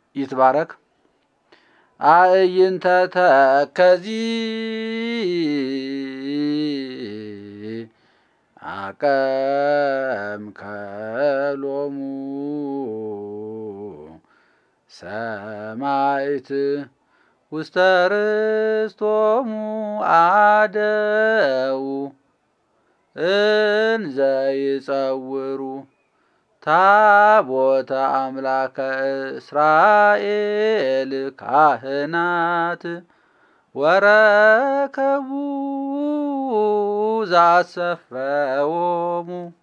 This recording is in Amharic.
ይትባረክ አእይንተ ተከዚ አቀምከሎሙ ሰማዕት ውስተ ርስቶሙ አደው እንዘ ይጸውሩ ታቦተ አምላከ እስራኤል ካህናት ወረከቡ ዘአሰፈዎሙ